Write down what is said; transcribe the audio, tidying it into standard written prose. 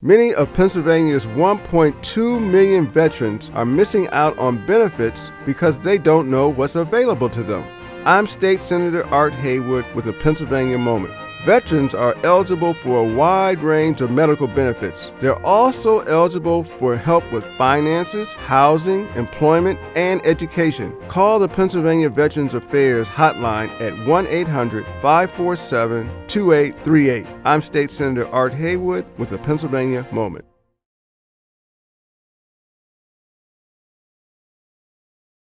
Many of Pennsylvania's 1.2 million veterans are missing out on benefits because they don't know what's available to them. I'm State Senator Art Haywood with a Pennsylvania Moment. Veterans are eligible for a wide range of medical benefits. They're also eligible for help with finances, housing, employment, and education. Call the Pennsylvania Veterans Affairs Hotline at 1-800-547-2838. I'm State Senator Art Haywood with a Pennsylvania Moment.